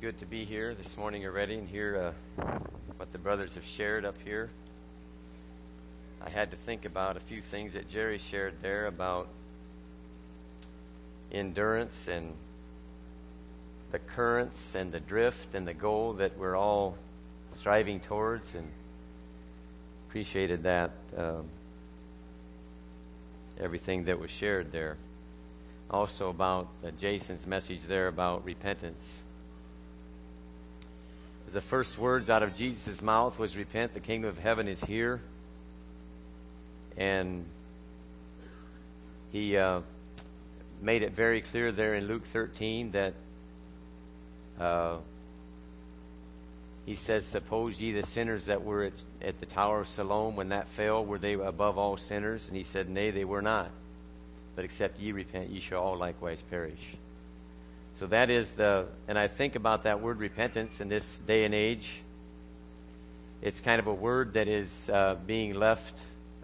good to be here this morning already and hear what the brothers have shared up here. I had to think about a few things that Jerry shared there about endurance and the currents and the drift and the goal that we're all striving towards, and appreciated that, everything that was shared there. Also about Jason's message there about repentance. The first words out of Jesus' mouth was, "Repent, the kingdom of heaven is here." And he made it very clear there in Luke 13 that he says, "Suppose ye the sinners that were at the Tower of Siloam, when that fell, were they above all sinners?" And he said, "Nay, they were not. But except ye repent, ye shall all likewise perish." So that is and I think about that word repentance in this day and age. It's kind of a word that is being left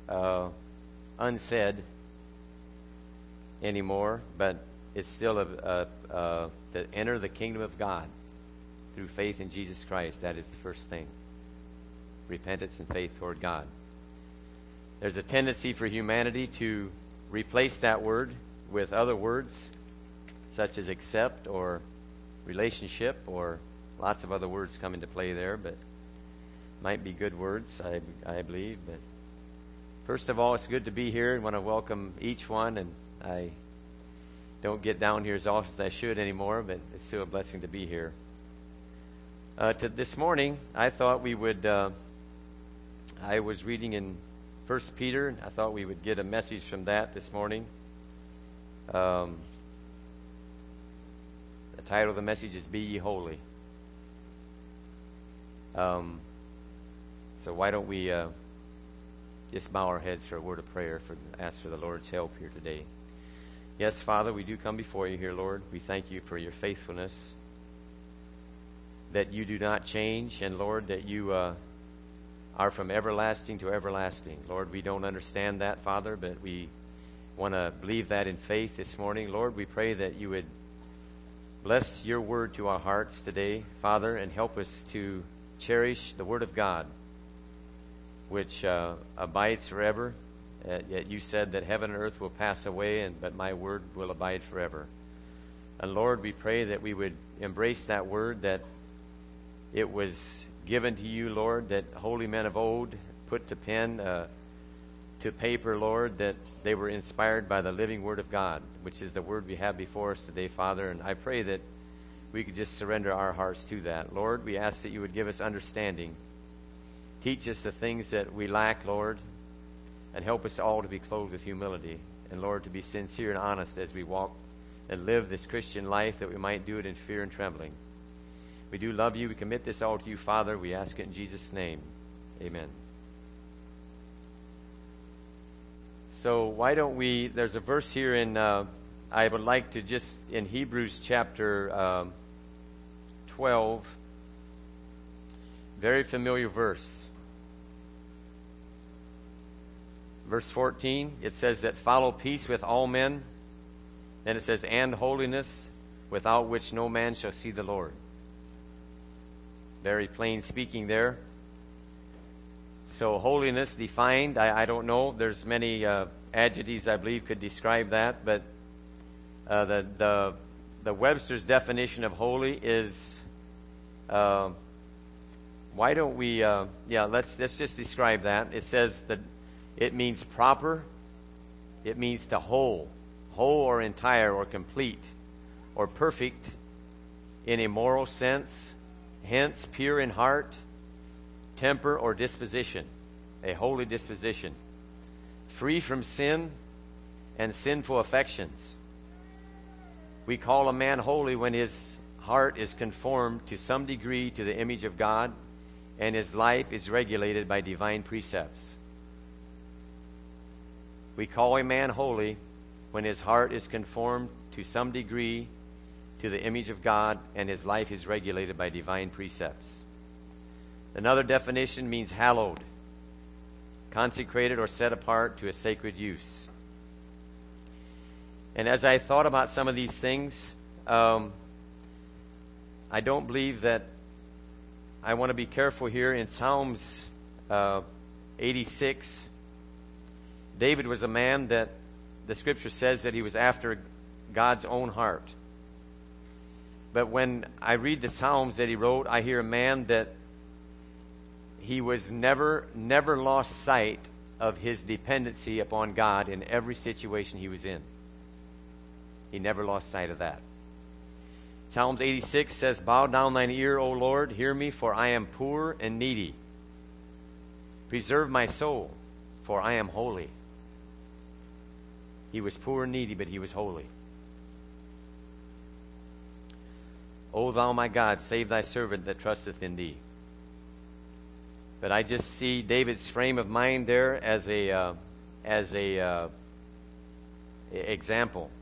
unsaid anymore, but it's still to enter the kingdom of God through faith in Jesus Christ. That is the first thing. Repentance and faith toward God. There's a tendency for humanity to replace that word with other words, such as accept or relationship, or lots of other words come into play there, but might be good words, I believe. But first of all, it's good to be here and want to welcome each one. And I don't get down here as often as I should anymore, but it's still a blessing to be here. This morning, I thought we would, I was reading in 1 Peter, and I thought we would get a message from that this morning. The title of the message is "Be Ye Holy." So why don't we just bow our heads for a word of prayer, ask for the Lord's help here today. Yes, Father, we do come before you here, Lord. We thank you for your faithfulness, that you do not change, and Lord, that you are from everlasting to everlasting. Lord, we don't understand that, Father, but we want to believe that in faith this morning. Lord, we pray that you would bless your word to our hearts today, Father, and help us to cherish the word of God, which abides forever. Yet you said that heaven and earth will pass away, but my word will abide forever. And Lord, we pray that we would embrace that word, that it was given to you, Lord, that holy men of old put to pen, to paper, Lord, that they were inspired by the living word of God, which is the word we have before us today, Father. And I pray that we could just surrender our hearts to that. Lord, we ask that you would give us understanding. Teach us the things that we lack, Lord, and help us all to be clothed with humility. And Lord, to be sincere and honest as we walk and live this Christian life, that we might do it in fear and trembling. We do love you. We commit this all to you, Father. We ask it in Jesus' name. Amen. So why don't there's a verse here in, I would like to just, in Hebrews chapter 12, very familiar verse. Verse 14, it says that follow peace with all men. Then it says, and holiness, without which no man shall see the Lord. Very plain speaking there. So holiness defined, I don't know. There's many adjectives I believe could describe that, but the Webster's definition of holy is, why don't we? Let's just describe that. It says that it means proper. It means to whole or entire or complete or perfect in a moral sense. Hence, pure in heart, temper, or disposition, a holy disposition, free from sin and sinful affections. We call a man holy when his heart is conformed to some degree to the image of God and his life is regulated by divine precepts. We call a man holy when his heart is conformed to some degree to the image of God and his life is regulated by divine precepts. Another definition means hallowed, consecrated or set apart to a sacred use. And as I thought about some of these things, I don't believe that I want to be careful here. In Psalms 86, David was a man that the Scripture says that he was after God's own heart. But when I read the Psalms that he wrote, I hear a man that he was never lost sight of his dependency upon God in every situation he was in. He never lost sight of that. Psalms 86 says, "Bow down thine ear, O Lord, hear me, for I am poor and needy. Preserve my soul, for I am holy." He was poor and needy, but he was holy. "O thou my God, save thy servant that trusteth in thee." But I just see David's frame of mind there as a example.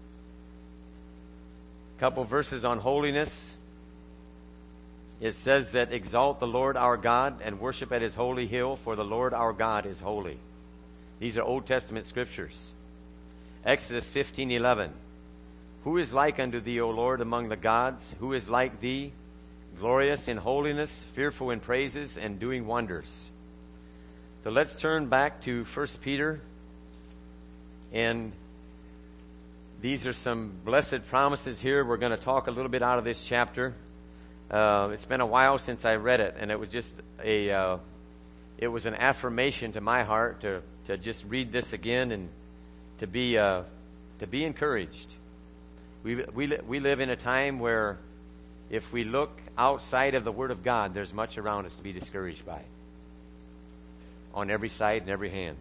Couple verses on holiness. It says that exalt the Lord our God and worship at his holy hill, for the Lord our God is holy. These are Old Testament scriptures. Exodus 15:11. "Who is like unto thee, O Lord, among the gods? Who is like thee, glorious in holiness, fearful in praises, and doing wonders?" So let's turn back to 1 Peter. And these are some blessed promises here. We're going to talk a little bit out of this chapter. It's been a while since I read it, and it was just it was an affirmation to my heart to just read this again and to be encouraged. We live in a time where if we look outside of the Word of God, there's much around us to be discouraged by, on every side and every hand.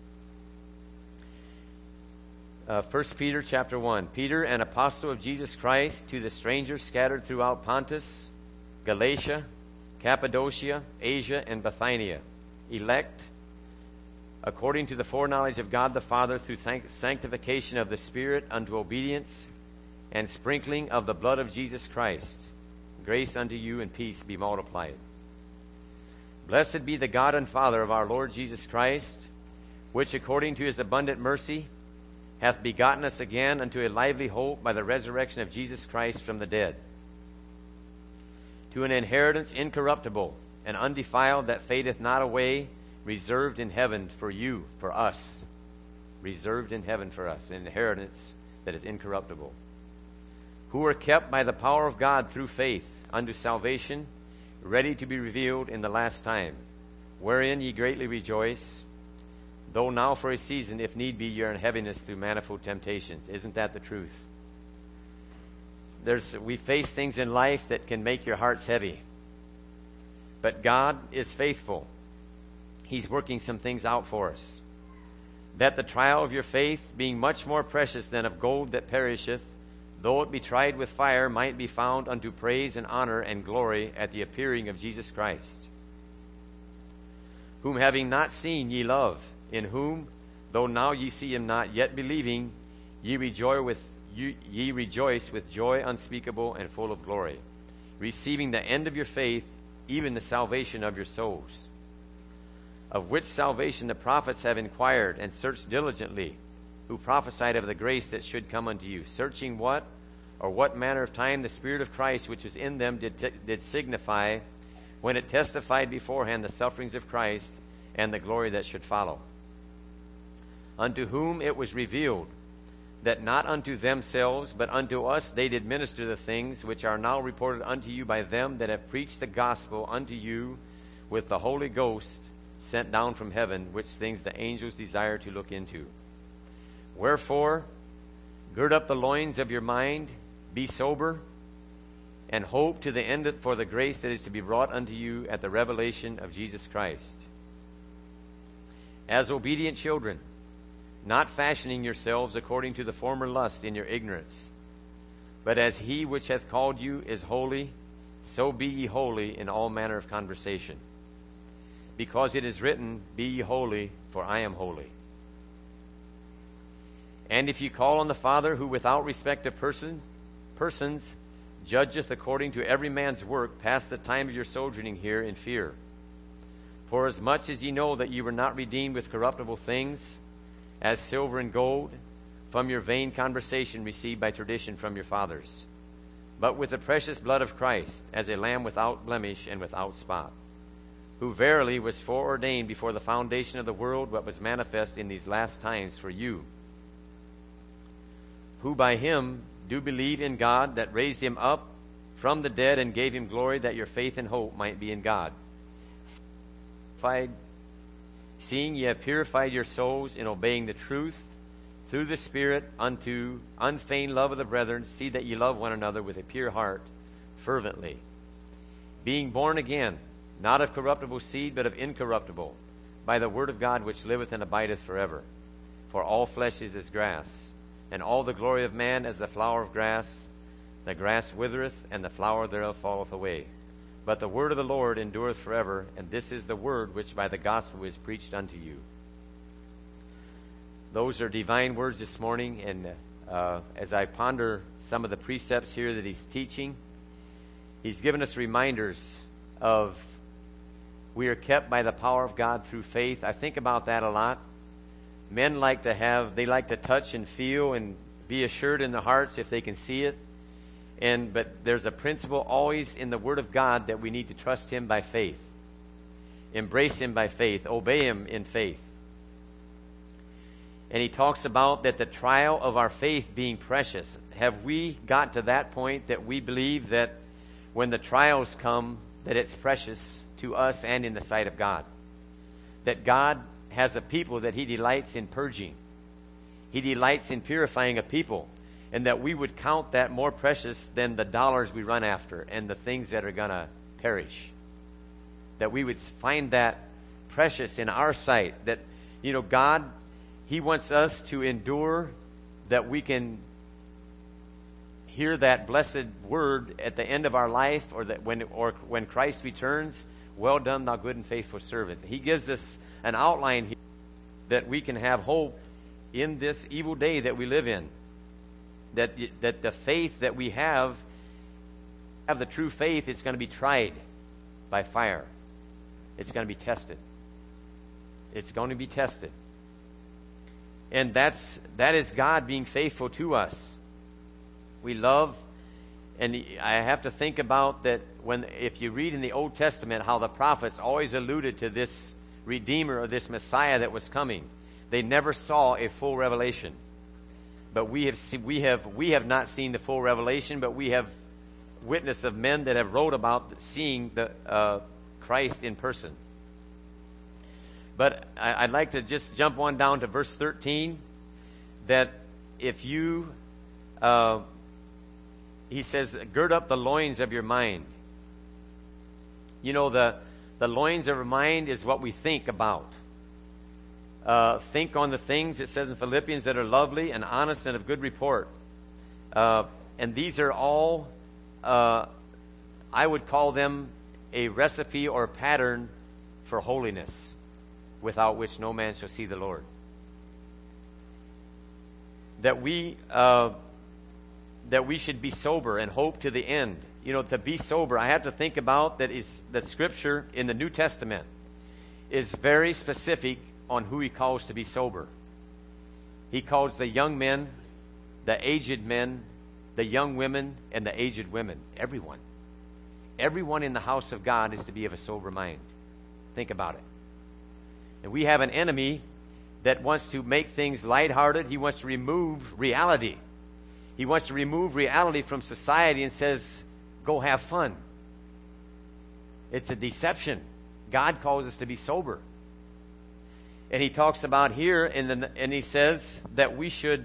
1 Peter chapter 1. "Peter, an apostle of Jesus Christ, to the strangers scattered throughout Pontus, Galatia, Cappadocia, Asia, and Bithynia, elect according to the foreknowledge of God the Father, through sanctification of the Spirit unto obedience and sprinkling of the blood of Jesus Christ. Grace unto you and peace be multiplied. Blessed be the God and Father of our Lord Jesus Christ, which according to his abundant mercy hath begotten us again unto a lively hope by the resurrection of Jesus Christ from the dead, to an inheritance incorruptible and undefiled, that fadeth not away, reserved in heaven for you," for us, reserved in heaven for us, an inheritance that is incorruptible, "who are kept by the power of God through faith unto salvation, ready to be revealed in the last time, wherein ye greatly rejoice, though now for a season, if need be, ye are in heaviness through manifold temptations." Isn't that the truth? We face things in life that can make your hearts heavy. But God is faithful. He's working some things out for us. "That the trial of your faith, being much more precious than of gold that perisheth, though it be tried with fire, might be found unto praise and honor and glory at the appearing of Jesus Christ, whom having not seen ye love, in whom, though now ye see him not, yet believing, ye rejoice with joy unspeakable and full of glory, receiving the end of your faith, even the salvation of your souls. Of which salvation the prophets have inquired and searched diligently, who prophesied of the grace that should come unto you, searching what manner of time the Spirit of Christ which was in them did signify, when it testified beforehand the sufferings of Christ and the glory that should follow. Unto whom it was revealed that not unto themselves, but unto us they did minister the things which are now reported unto you by them that have preached the gospel unto you with the Holy Ghost sent down from heaven, which things the angels desire to look into. Wherefore, gird up the loins of your mind, be sober, and hope to the end for the grace that is to be brought unto you at the revelation of Jesus Christ. As obedient children, not fashioning yourselves according to the former lust in your ignorance, but as he which hath called you is holy, so be ye holy in all manner of conversation. Because it is written, Be ye holy, for I am holy. And if ye call on the Father, who without respect of persons judgeth according to every man's work, pass the time of your sojourning here in fear. For as much as ye know that ye were not redeemed with corruptible things, as silver and gold, from your vain conversation received by tradition from your fathers, but with the precious blood of Christ, as a lamb without blemish and without spot, who verily was foreordained before the foundation of the world, but was manifest in these last times for you, who by him do believe in God, that raised him up from the dead and gave him glory, that your faith and hope might be in God. Seeing ye have purified your souls in obeying the truth through the Spirit unto unfeigned love of the brethren, see that ye love one another with a pure heart fervently, being born again, not of corruptible seed, but of incorruptible, by the word of God which liveth and abideth forever. For all flesh is as grass, and all the glory of man as the flower of grass. The grass withereth, and the flower thereof falleth away. But the word of the Lord endureth forever, and this is the word which by the gospel is preached unto you. Those are divine words this morning, and as I ponder some of the precepts here that he's teaching, he's given us reminders of we are kept by the power of God through faith. I think about that a lot. Men like to touch and feel and be assured in their hearts if they can see it. But there's a principle always in the Word of God that we need to trust Him by faith. Embrace Him by faith. Obey Him in faith. And he talks about that the trial of our faith being precious. Have we got to that point that we believe that when the trials come, that it's precious to us and in the sight of God? That God has a people that He delights in purging. He delights in purifying a people. And that we would count that more precious than the dollars we run after and the things that are going to perish. That we would find that precious in our sight. That, God, He wants us to endure, that we can hear that blessed word at the end of our life, or when Christ returns. Well done, thou good and faithful servant. He gives us an outline here that we can have hope in this evil day that we live in. That the faith that we have the true faith, it's going to be tried by fire. It's going to be tested. It's going to be tested. And that is God being faithful to us. We love, and I have to think about that if you read in the Old Testament how the prophets always alluded to this Redeemer or this Messiah that was coming. They never saw a full revelation. But we have not seen the full revelation, but we have witness of men that have wrote about seeing the Christ in person. But I'd like to just jump on down to verse 13, that if you, he says, gird up the loins of your mind. The loins of our mind is what we think about. Think on the things, it says in Philippians, that are lovely and honest and of good report. And these are all, I would call them a recipe or pattern for holiness, without which no man shall see the Lord. That we should be sober and hope to the end. To be sober, I have to think about that Scripture in the New Testament is very specific on who He calls to be sober. He calls the young men, the aged men, the young women, and the aged women. Everyone. Everyone in the house of God is to be of a sober mind. Think about it. And we have an enemy that wants to make things lighthearted. He wants to remove reality. He wants to remove reality from society and says, go have fun. It's a deception. God calls us to be sober. And he talks about here, and he says that we should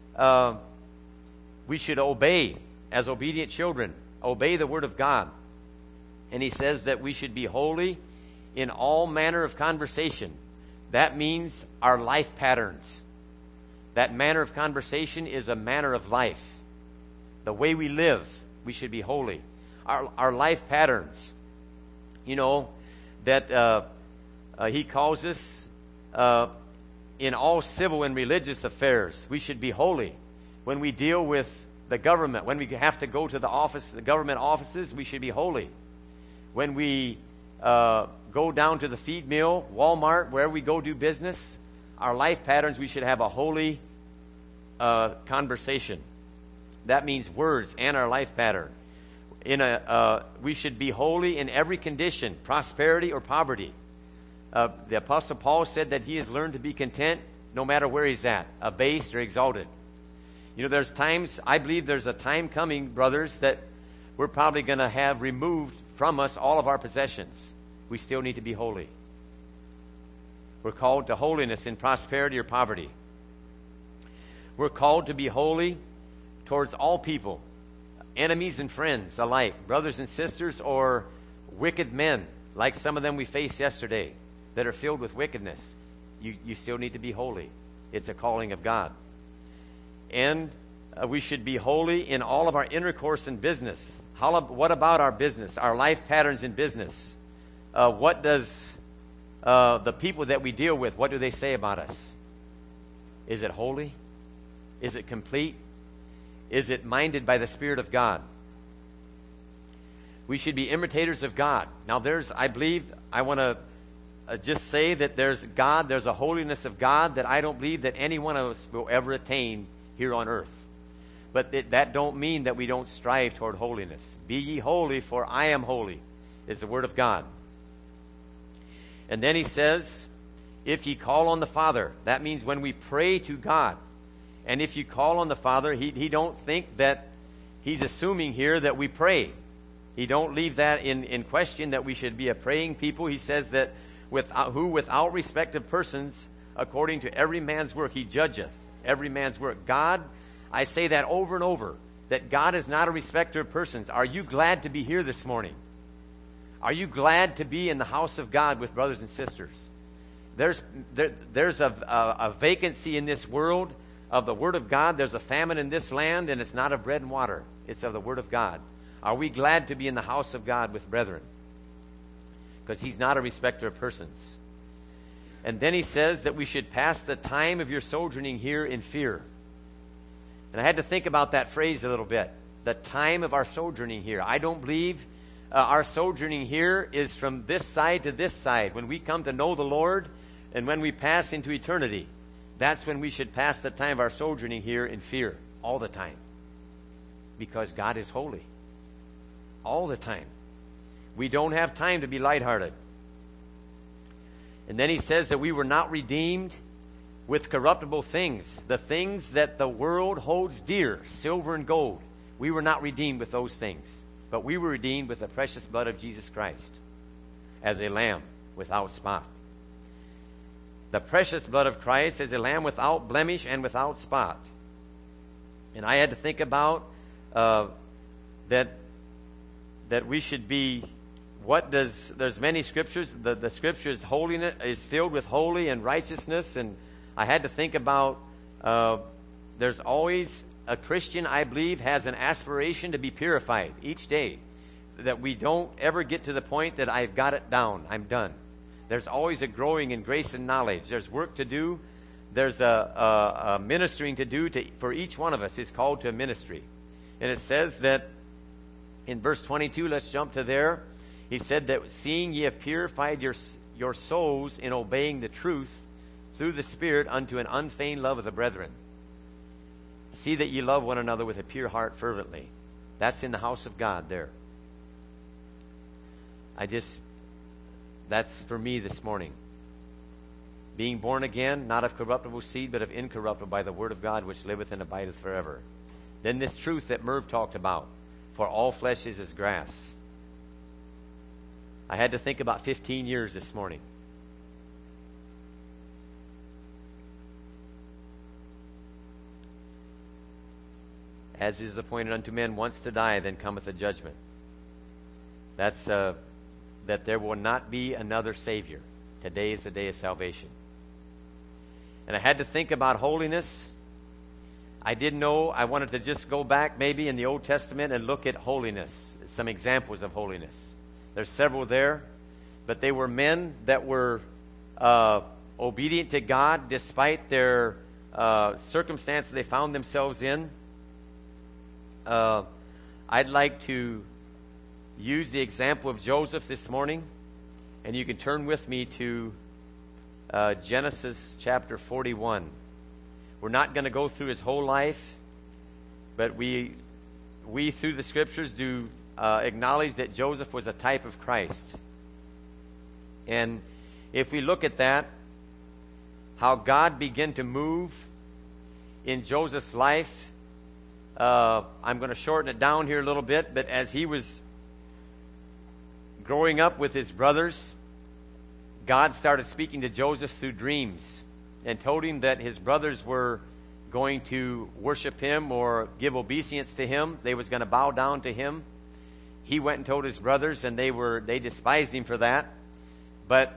obey as obedient children, obey the word of God. And he says that we should be holy in all manner of conversation. That means our life patterns. That manner of conversation is a manner of life. The way we live, we should be holy. Our life patterns. That he calls us in all civil and religious affairs. We should be holy. When we deal with the government, when we have to go to the government offices, we should be holy. When we go down to the feed mill, Walmart, wherever we go do business, our life patterns, we should have a holy conversation. That means words and our life pattern. We should be holy in every condition, prosperity or poverty. The Apostle Paul said that he has learned to be content no matter where he's at, abased or exalted. You know, there's times, I believe there's a time coming, brothers, that we're probably going to have removed from us all of our possessions. We still need to be holy. We're called to holiness in prosperity or poverty. We're called to be holy towards all people, enemies and friends alike, brothers and sisters, or wicked men, like some of them we faced yesterday, that are filled with wickedness. You still need to be holy. It's a calling of God. And we should be holy in all of our intercourse in business. What about our business, our life patterns in business? What does the people that we deal with, what do they say about us? Is it holy? Is it complete? Is it minded by the Spirit of God? We should be imitators of God. Now I want to just say that there's a holiness of God that I don't believe that any one of us will ever attain here on earth. But that don't mean that we don't strive toward holiness. Be ye holy, for I am holy, is the word of God. And then he says, if ye call on the Father, that means when we pray to God. And if you call on the Father, he don't think that he's assuming here that we pray. He don't leave that in question, that we should be a praying people. He says that without respect of persons, according to every man's work, he judgeth every man's work. God, I say that over and over, that God is not a respecter of persons. Are you glad to be here this morning? Are you glad to be in the house of God with brothers and sisters? There's a vacancy in this world of the Word of God. There's a famine in this land, and it's not of bread and water. It's of the Word of God. Are we glad to be in the house of God with brethren? Because he's not a respecter of persons. And then he says that we should pass the time of your sojourning here in fear. And I had to think about that phrase a little bit. The time of our sojourning here. I don't believe our sojourning here is from this side to this side. When we come to know the Lord and when we pass into eternity, that's when we should pass the time of our sojourning here in fear. All the time. Because God is holy. All the time. We don't have time to be lighthearted. And then he says that we were not redeemed with corruptible things, the things that the world holds dear, silver and gold. We were not redeemed with those things, but we were redeemed with the precious blood of Jesus Christ as a lamb without spot. The precious blood of Christ as a lamb without blemish and without spot. And I had to think about that we should be. There's many scriptures. The scriptures holiness is filled with holy and righteousness, and I had to think about there's always a Christian, I believe, has an aspiration to be purified each day. That we don't ever get to the point that I've got it down, I'm done. There's always a growing in grace and knowledge. There's work to do. There's a ministering to do for each one of us is called to a ministry. And it says that in verse 22, let's jump to there. He said that seeing ye have purified your souls in obeying the truth through the Spirit unto an unfeigned love of the brethren. See that ye love one another with a pure heart fervently. That's in the house of God there. That's for me this morning. Being born again, not of corruptible seed, but of incorruptible by the word of God, which liveth and abideth forever. Then this truth that Merv talked about, for all flesh is as grass. I had to think about 15 years this morning. As is appointed unto men once to die, then cometh the judgment. That's that there will not be another Savior. Today is the day of salvation. And I had to think about holiness. I didn't know. I wanted to just go back maybe in the Old Testament and look at holiness, some examples of holiness. There's several there, but they were men that were obedient to God despite their circumstances they found themselves in. I'd like to use the example of Joseph this morning, and you can turn with me to Genesis chapter 41. We're not going to go through his whole life, but we through the Scriptures do acknowledge that Joseph was a type of Christ. And if we look at that, how God began to move in Joseph's life, I'm going to shorten it down here a little bit, but as he was growing up with his brothers, God started speaking to Joseph through dreams and told him that his brothers were going to worship him or give obeisance to him. They was going to bow down to him. He went and told his brothers, and they despised him for that. But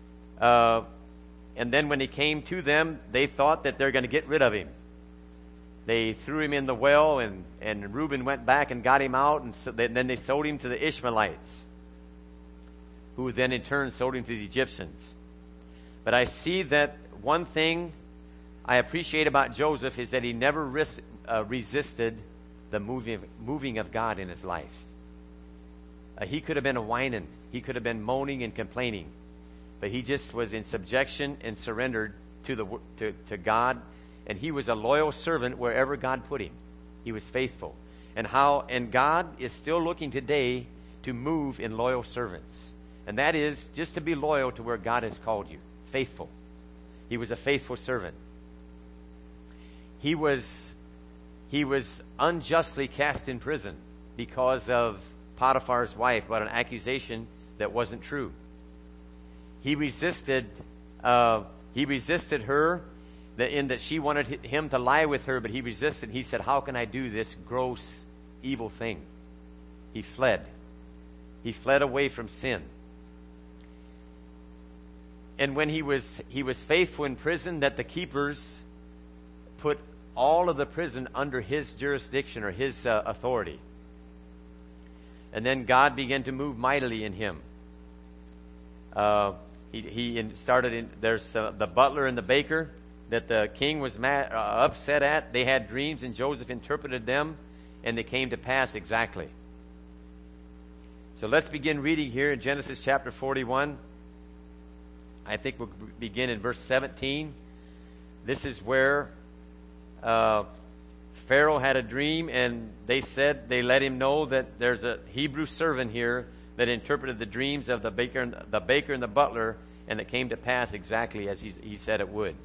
and then when he came to them, they thought that they're going to get rid of him. They threw him in the well, and Reuben went back and got him out, and then they sold him to the Ishmaelites, who then in turn sold him to the Egyptians. But I see that one thing I appreciate about Joseph is that he never resisted the moving of God in his life. He could have been a whining. He could have been moaning and complaining. But he just was in subjection and surrendered to God. And he was a loyal servant wherever God put him. He was faithful. And God is still looking today to move in loyal servants. And that is just to be loyal to where God has called you. Faithful. He was a faithful servant. He was unjustly cast in prison because of Potiphar's wife, but an accusation that wasn't true. He resisted her in that she wanted him to lie with her, but he resisted. He said, "How can I do this gross, evil thing?" He fled. He fled away from sin. And when he was faithful in prison, that the keepers put all of the prison under his jurisdiction or his authority. And then God began to move mightily in him. He started in. There's the butler and the baker that the king was upset at. They had dreams, and Joseph interpreted them, and they came to pass exactly. So let's begin reading here in Genesis chapter 41. I think we'll begin in verse 17. This is where Pharaoh had a dream, and they let him know that there's a Hebrew servant here that interpreted the dreams of the baker and the butler, and it came to pass exactly as he said it would.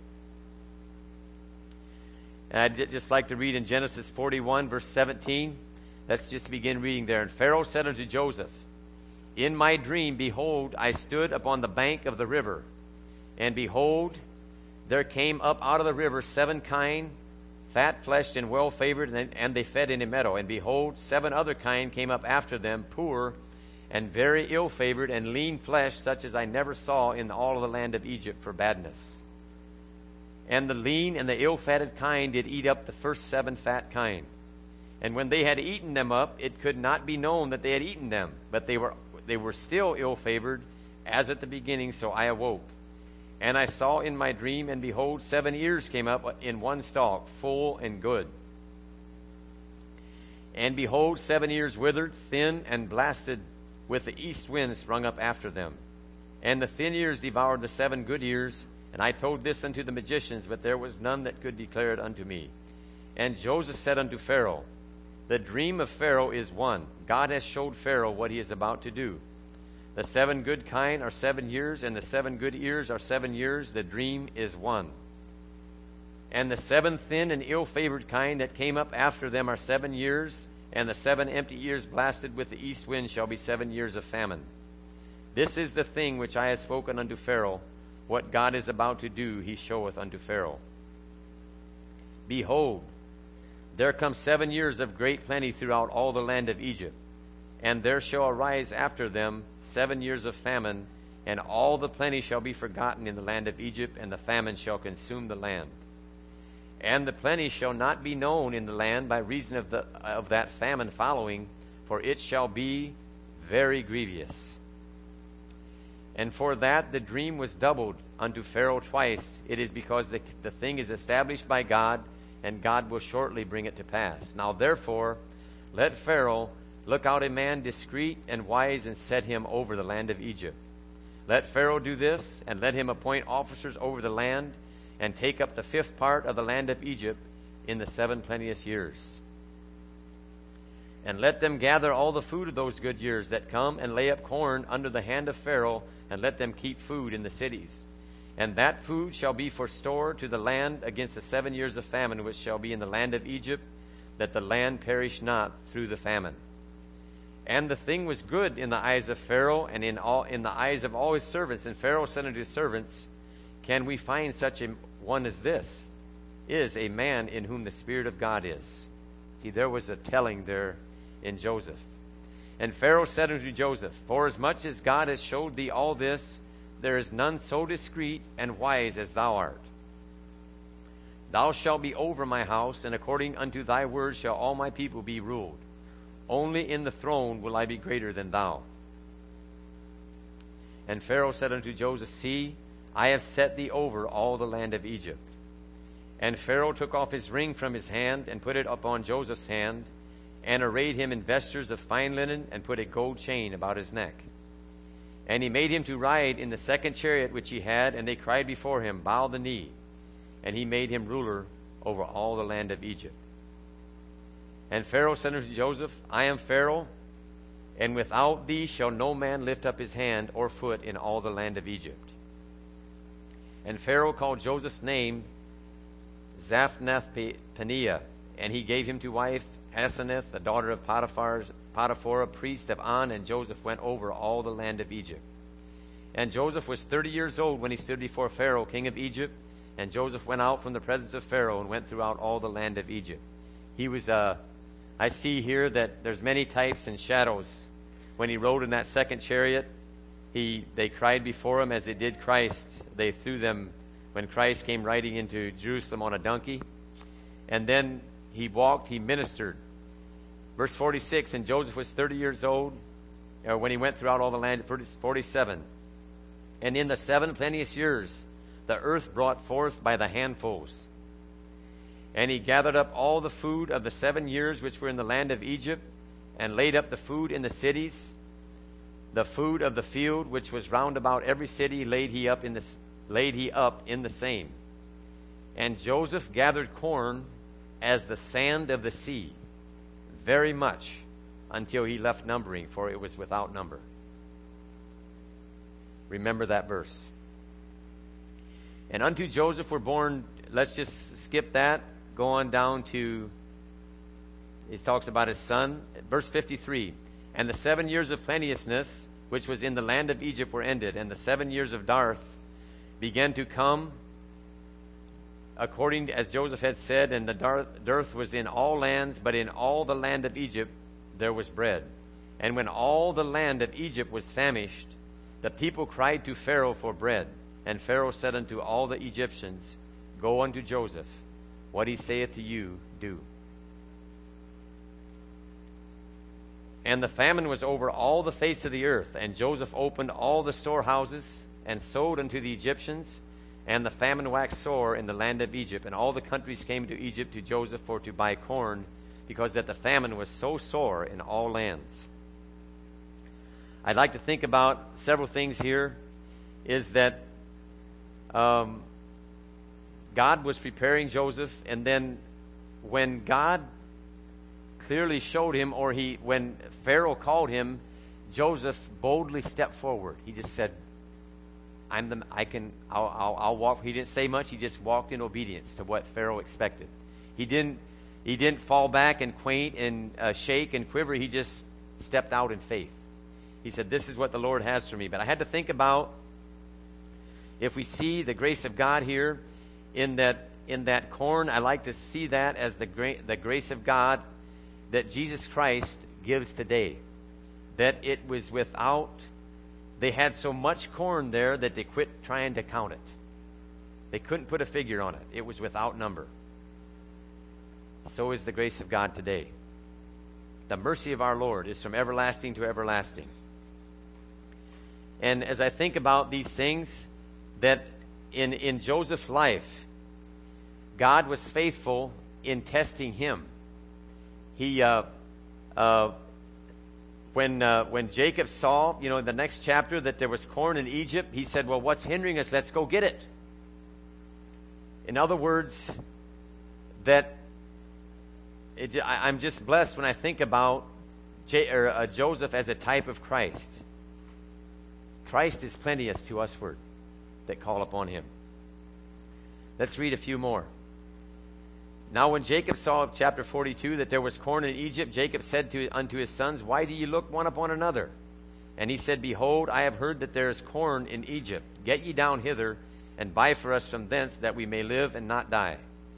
And I'd just like to read in Genesis 41, verse 17. Let's just begin reading there. And Pharaoh said unto Joseph, "In my dream, behold, I stood upon the bank of the river, and behold, there came up out of the river 7 kine, fat-fleshed and well-favored, and they fed in a meadow. And behold, 7 other kine came up after them, poor and very ill-favored, and lean flesh, such as I never saw in all of the land of Egypt for badness. And the lean and the ill-fatted kine did eat up the first 7 fat kine. And when they had eaten them up, it could not be known that they had eaten them, but they were still ill-favored, as at the beginning. So I awoke. And I saw in my dream, and behold, 7 ears came up in one stalk, full and good. And behold, 7 ears withered, thin, and blasted with the east wind sprung up after them. And the thin ears devoured the 7 good ears. And I told this unto the magicians, but there was none that could declare it unto me. And Joseph said unto Pharaoh, The dream of Pharaoh is one. God has showed Pharaoh what he is about to do. The 7 good kine are 7 years, and the 7 good ears are 7 years. The dream is one. And the 7 thin and ill-favored kine that came up after them are 7 years, and the 7 empty ears blasted with the east wind shall be 7 years of famine. This is the thing which I have spoken unto Pharaoh. What God is about to do, he showeth unto Pharaoh. Behold, there come 7 years of great plenty throughout all the land of Egypt. And there shall arise after them 7 years of famine, and all the plenty shall be forgotten in the land of Egypt, and the famine shall consume the land. And the plenty shall not be known in the land by reason of that famine following, for it shall be very grievous. And for that the dream was doubled unto Pharaoh twice. It is because the thing is established by God, and God will shortly bring it to pass. Now therefore, let Pharaoh look out a man discreet and wise, and set him over the land of Egypt. Let Pharaoh do this, and let him appoint officers over the land, and take up the 5th part of the land of Egypt in the 7 plenteous years. And let them gather all the food of those good years that come, and lay up corn under the hand of Pharaoh, and let them keep food in the cities. And that food shall be for store to the land against the 7 years of famine which shall be in the land of Egypt, that the land perish not through the famine. And the thing was good in the eyes of Pharaoh, and in the eyes of all his servants. And Pharaoh said unto his servants, Can we find such a one as this? Is a man in whom the Spirit of God is. See, there was a telling there in Joseph. And Pharaoh said unto Joseph, Forasmuch as God has showed thee all this, there is none so discreet and wise as thou art. Thou shalt be over my house, and according unto thy word shall all my people be ruled. Only in the throne will I be greater than thou. And Pharaoh said unto Joseph, See, I have set thee over all the land of Egypt. And Pharaoh took off his ring from his hand, and put it upon Joseph's hand, and arrayed him in vestures of fine linen, and put a gold chain about his neck. And he made him to ride in the second chariot which he had, and they cried before him, Bow the knee. And he made him ruler over all the land of Egypt. And Pharaoh said unto Joseph, I am Pharaoh, and without thee shall no man lift up his hand or foot in all the land of Egypt. And Pharaoh called Joseph's name Zaphnath-Paneah, and he gave him to wife Asenath, the daughter of Potiphar, priest of On, and Joseph went over all the land of Egypt. And Joseph was 30 years old when he stood before Pharaoh, king of Egypt, and Joseph went out from the presence of Pharaoh and went throughout all the land of Egypt. He was, I see here that there's many types and shadows. When he rode in that second chariot, they cried before him as they did Christ. They threw them when Christ came riding into Jerusalem on a donkey. And then he walked, he ministered. Verse 46, and Joseph was 30 years old when he went throughout all the land. 47, and in the 7 plenteous years, the earth brought forth by the handfuls. And he gathered up all the food of the 7 years which were in the land of Egypt, and laid up the food in the cities. The food of the field which was round about every city laid he up in the same. And Joseph gathered corn as the sand of the sea, very much, until he left numbering, for it was without number. Remember that verse. And unto Joseph were born, let's just skip that, go on down to, he talks about his son, verse 53. And the 7 years of plenteousness, which was in the land of Egypt, were ended, and the 7 years of dearth began to come, according as Joseph had said, and the dearth was in all lands, but in all the land of Egypt there was bread. And when all the land of Egypt was famished, the people cried to Pharaoh for bread. And Pharaoh said unto all the Egyptians, Go unto Joseph, what he saith to you, do. And the famine was over all the face of the earth, and Joseph opened all the storehouses, and sold unto the Egyptians, and the famine waxed sore in the land of Egypt, and all the countries came to Egypt to Joseph for to buy corn, because that the famine was so sore in all lands. I'd like to think about several things here, is that God was preparing Joseph, and then when God clearly showed him, when Pharaoh called him, Joseph boldly stepped forward. He just said, I'll walk. He didn't say much. He just walked in obedience to what Pharaoh expected. He didn't fall back and quaint and shake and quiver. He just stepped out in faith. He said, this is what the Lord has for me. But I had to think about, if we see the grace of God here in that corn, I like to see that as the grace of God that Jesus Christ gives today. That it was without, they had so much corn there that they quit trying to count it. They couldn't put a figure on it. It was without number. So is the grace of God today. The mercy of our Lord is from everlasting to everlasting. And as I think about these things, that in Joseph's life, God was faithful in testing him. He, when Jacob saw, in the next chapter that there was corn in Egypt, he said, well, what's hindering us? Let's go get it. In other words, I'm just blessed when I think about Joseph as a type of Christ. Christ is plenteous to usward that call upon him. Let's read a few more. Now when Jacob saw, chapter 42, that there was corn in Egypt, Jacob said unto his sons, Why do ye look one upon another? And he said, Behold, I have heard that there is corn in Egypt. Get ye down hither, and buy for us from thence, that we may live and not die.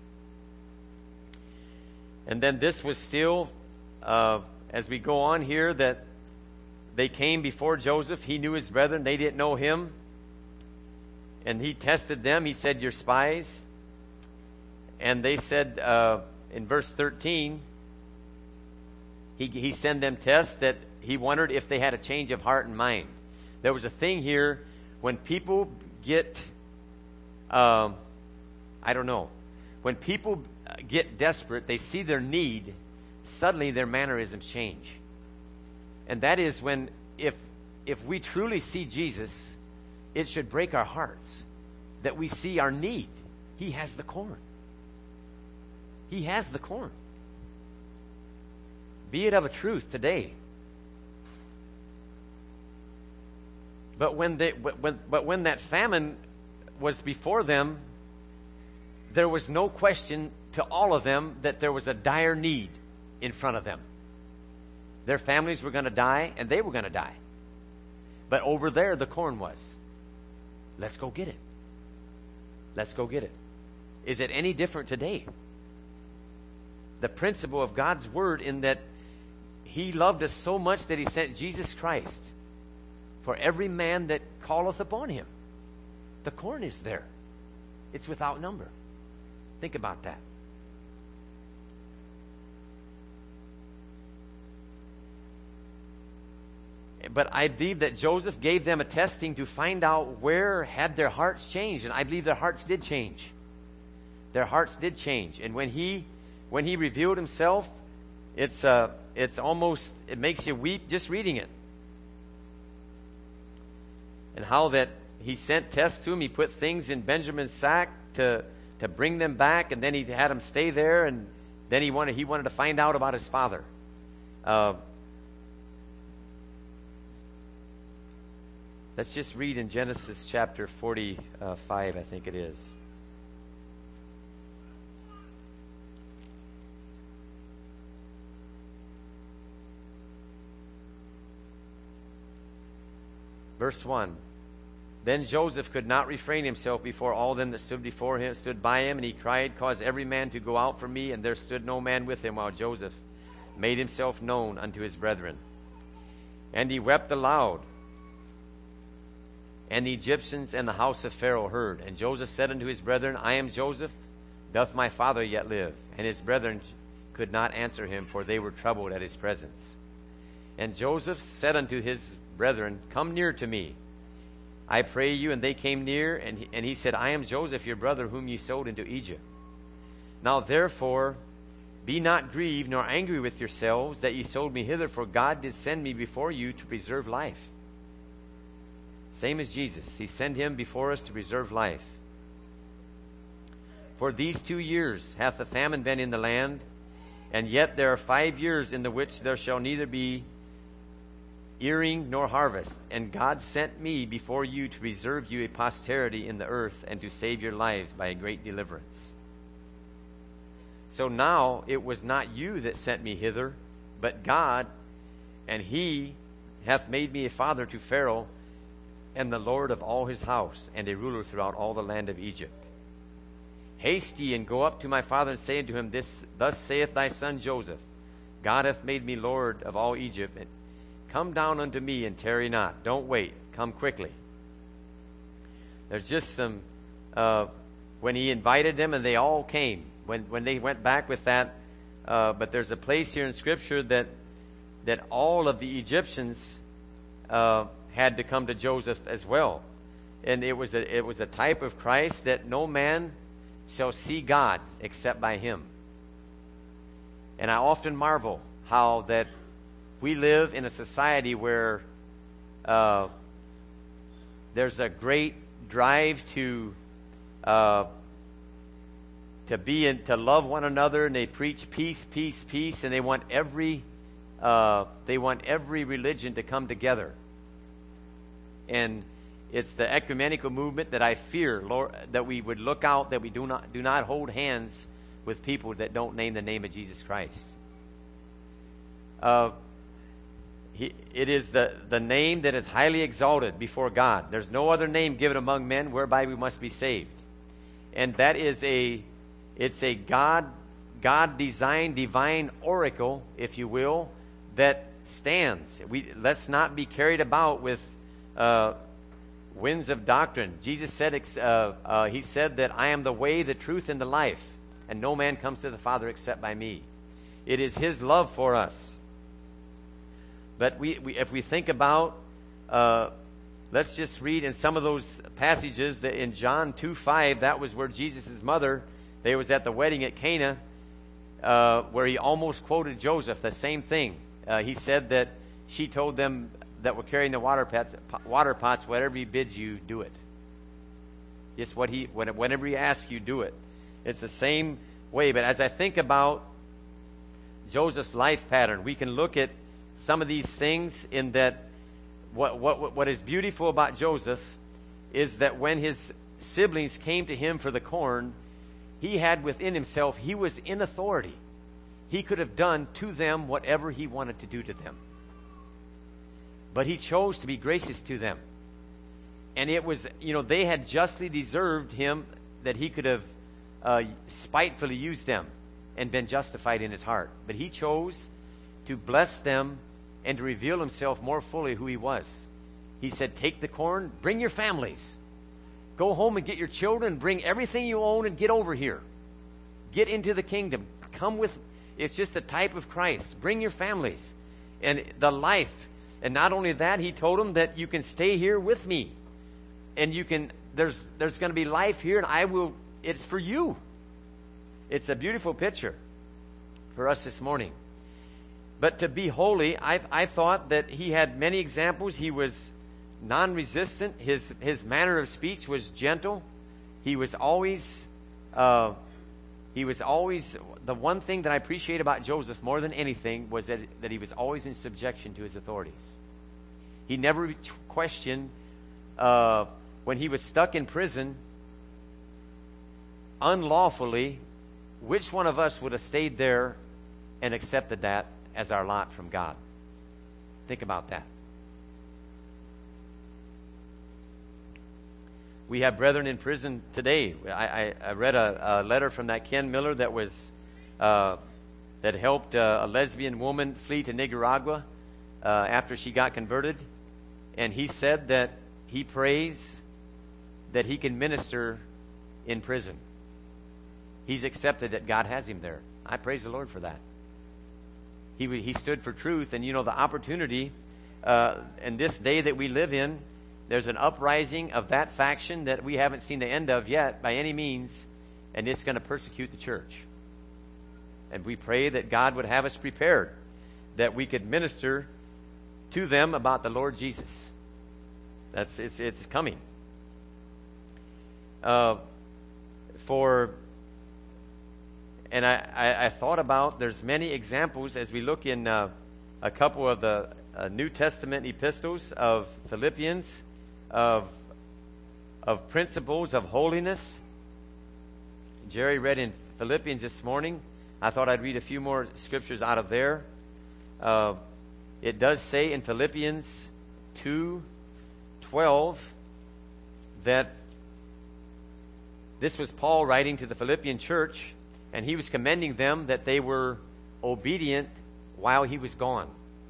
And then this was still, as we go on here, that they came before Joseph. He knew his brethren. They didn't know him. And he tested them. He said, You're spies. And they said, in verse 13, he sent them tests that he wondered if they had a change of heart and mind. There was a thing here when people get, when people get desperate, they see their need, suddenly their mannerisms change. And that is when, if we truly see Jesus, it should break our hearts that we see our need. He has the corn. He has the corn. Be it of a truth today. But when that famine was before them, there was no question to all of them that there was a dire need in front of them. Their families were going to die, and they were going to die. But over there, the corn was. Let's go get it. Let's go get it. Is it any different today? The principle of God's word, in that he loved us so much that he sent Jesus Christ for every man that calleth upon him. The corn is there. It's without number. Think about that. But I believe that Joseph gave them a testing to find out where had their hearts changed. And I believe their hearts did change. Their hearts did change. And when he revealed himself, it's almost, it makes you weep just reading it. And how that he sent tests to him. He put things in Benjamin's sack to bring them back, and then he had him stay there, and then he wanted to find out about his father. Let's just read in Genesis chapter 45, I think it is. Verse 1. Then Joseph could not refrain himself before all them that stood by him, and he cried, Cause every man to go out from me. And there stood no man with him, while Joseph made himself known unto his brethren. And he wept aloud. And the Egyptians and the house of Pharaoh heard. And Joseph said unto his brethren, I am Joseph. Doth my father yet live? And his brethren could not answer him, for they were troubled at his presence. And Joseph said unto his brethren, Come near to me, I pray you. And they came near, and he said, I am Joseph, your brother, whom ye sold into Egypt. Now therefore be not grieved nor angry with yourselves that ye sold me hither, for God did send me before you to preserve life. Same as Jesus. He sent him before us to preserve life. For these 2 years hath the famine been in the land, and yet there are 5 years in the which there shall neither be earing nor harvest. And God sent me before you to preserve you a posterity in the earth, and to save your lives by a great deliverance. So now it was not you that sent me hither, but God, and he hath made me a father to Pharaoh, and the Lord of all his house, and a ruler throughout all the land of Egypt. Haste ye, and go up to my father, and say unto him, Thus saith thy son Joseph, God hath made me Lord of all Egypt. And come down unto me, and tarry not. Don't wait. Come quickly. There's just some, when he invited them, and they all came. When they went back with that, but there's a place here in Scripture that all of the Egyptians had to come to Joseph as well. And it was a type of Christ, that no man shall see God except by him. And I often marvel how that we live in a society where there's a great drive to love one another, and they preach peace, peace, peace, and they want every they want every religion to come together. And it's the ecumenical movement that I fear, Lord, that we would look out, that we do not hold hands with people that don't name the name of Jesus Christ. It is the name that is highly exalted before God. There's no other name given among men whereby we must be saved. And that is it's a God-designed divine oracle, if you will, that stands. Let's not be carried about with winds of doctrine. Jesus said, he said that I am the way, the truth, and the life, and no man comes to the Father except by me. It is his love for us. But if we think about, let's just read in some of those passages that in John 2:5, that was where Jesus' mother, they was at the wedding at Cana, where he almost quoted Joseph, the same thing. He said that she told them that were carrying the water pots, whatever he bids you, do it. Just whenever he asks you, do it. It's the same way. But as I think about Joseph's life pattern, we can look at some of these things in that what is beautiful about Joseph is that when his siblings came to him for the corn, he had within himself, he was in authority. He could have done to them whatever he wanted to do to them. But he chose to be gracious to them. And it was, they had justly deserved him, that he could have spitefully used them and been justified in his heart. But he chose to bless them and to reveal himself more fully who he was. He said, take the corn, bring your families. Go home and get your children, bring everything you own and get over here. Get into the kingdom. Come with, it's just a type of Christ. Bring your families and the life. And not only that, he told them that you can stay here with me. And you can, there's going to be life here, and it's for you. It's a beautiful picture for us this morning. But to be holy, I thought that he had many examples. He was non-resistant. His manner of speech was gentle. He was always the one thing that I appreciate about Joseph more than anything was that he was always in subjection to his authorities. He never questioned when he was stuck in prison unlawfully, which one of us would have stayed there and accepted that as our lot from God? Think about that. We have brethren in prison today. I read a letter from that Ken Miller that was that helped a lesbian woman flee to Nicaragua after she got converted, and he said that he prays that he can minister in prison. He's accepted that God has him there. I praise the Lord for that. He stood for truth, and the opportunity in this day that we live in, there's an uprising of that faction that we haven't seen the end of yet by any means, and it's going to persecute the church. And we pray that God would have us prepared, that we could minister to them about the Lord Jesus. It's coming. And I thought about, there's many examples as we look in a couple of the New Testament epistles of Philippians, of principles of holiness. Jerry read in Philippians this morning. I thought I'd read a few more scriptures out of there. It does say in Philippians 2:12 that this was Paul writing to the Philippian church, and he was commending them that they were obedient while he was gone.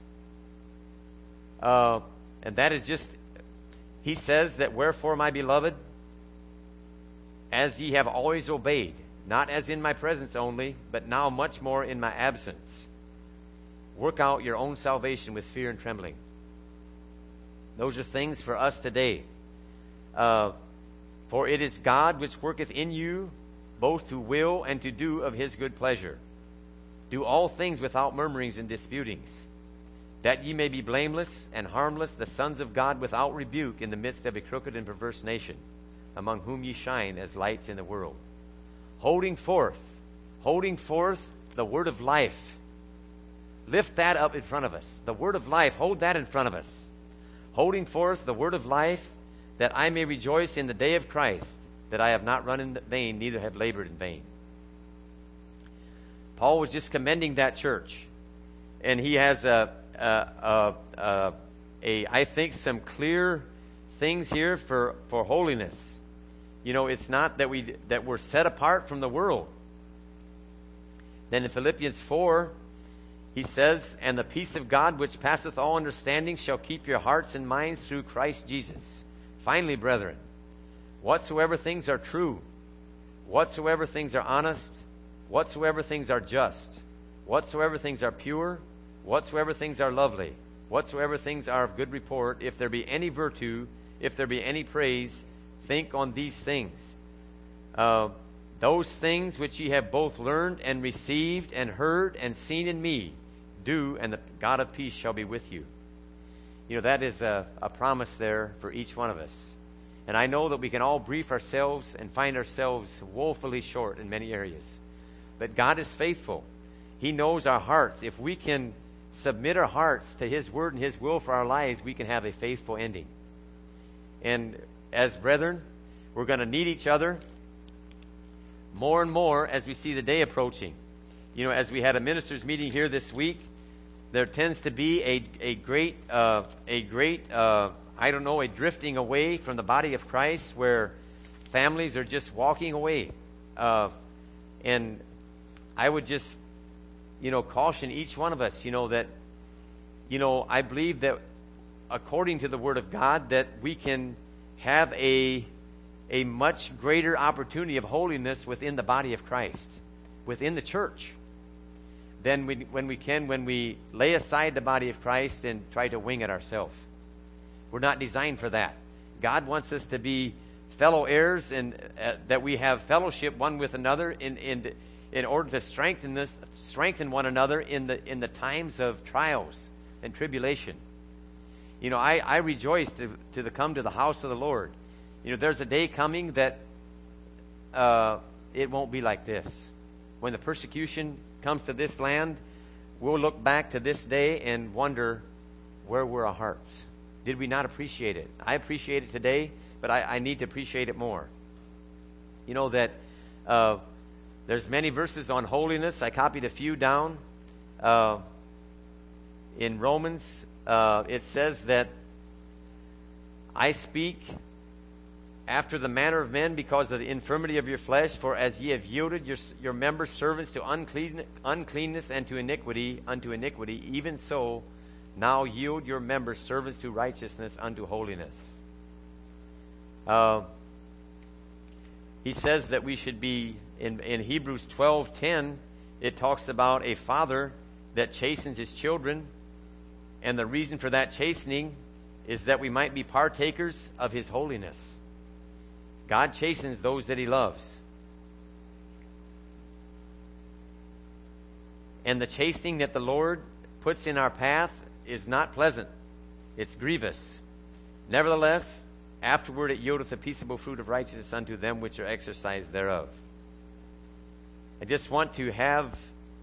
And that is just, he says that, wherefore, my beloved, as ye have always obeyed, not as in my presence only, but now much more in my absence, work out your own salvation with fear and trembling. Those are things for us today. For it is God which worketh in you both to will and to do of his good pleasure. Do all things without murmurings and disputings, that ye may be blameless and harmless, the sons of God without rebuke, in the midst of a crooked and perverse nation, among whom ye shine as lights in the world, holding forth the word of life, Lift that up in front of us. The word of life, hold that in front of us. Holding forth the word of life, that I may rejoice in the day of Christ, that I have not run in vain, neither have labored in vain. Paul was just commending that church. And he has I think some clear things here for holiness. You know, it's not that we're set apart from the world. Then in Philippians 4, he says, and the peace of God which passeth all understanding shall keep your hearts and minds through Christ Jesus. Finally, brethren, whatsoever things are true, whatsoever things are honest, whatsoever things are just, whatsoever things are pure, whatsoever things are lovely, whatsoever things are of good report, if there be any virtue, if there be any praise, think on these things. Those things which ye have both learned and received and heard and seen in me, do, and the God of peace shall be with you. You know, that is a promise there for each one of us. And I know that we can all brief ourselves and find ourselves woefully short in many areas. But God is faithful. He knows our hearts. If we can submit our hearts to His word and His will for our lives, we can have a faithful ending. And as brethren, we're going to need each other more and more as we see the day approaching. You know, as we had a ministers' meeting here this week, there tends to be a great drifting away from the body of Christ, where families are just walking away. And I would just, caution each one of us, that, I believe that according to the Word of God, that we can have a much greater opportunity of holiness within the body of Christ, within the church, than when we lay aside the body of Christ and try to wing it ourselves. We're not designed for that. God wants us to be fellow heirs, and that we have fellowship one with another in order to strengthen one another in the times of trials and tribulation. I rejoice to come to the house of the Lord. There's a day coming that it won't be like this. When the persecution comes to this land, we'll look back to this day and wonder, where were our hearts? Did we not appreciate it? I appreciate it today, but I need to appreciate it more. That there's many verses on holiness. I copied a few down. In Romans, it says that I speak after the manner of men because of the infirmity of your flesh, for as ye have yielded your members servants to uncleanness and to iniquity unto iniquity, even so now yield your members servants to righteousness unto holiness. He says that we should be, in Hebrews 12:10, it talks about a father that chastens his children, and the reason for that chastening is that we might be partakers of His holiness. God chastens those that He loves. And the chastening that the Lord puts in our path is not pleasant. It's grievous. Nevertheless, afterward it yieldeth a peaceable fruit of righteousness unto them which are exercised thereof. I just want to have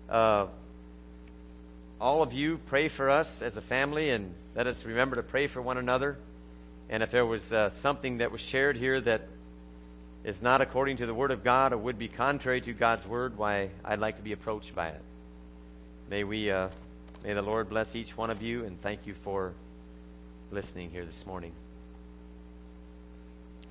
all of you pray for us as a family, and let us remember to pray for one another. And if there was something that was shared here that is not according to the Word of God or would be contrary to God's Word, why, I'd like to be approached by it. May the Lord bless each one of you, and thank you for listening here this morning.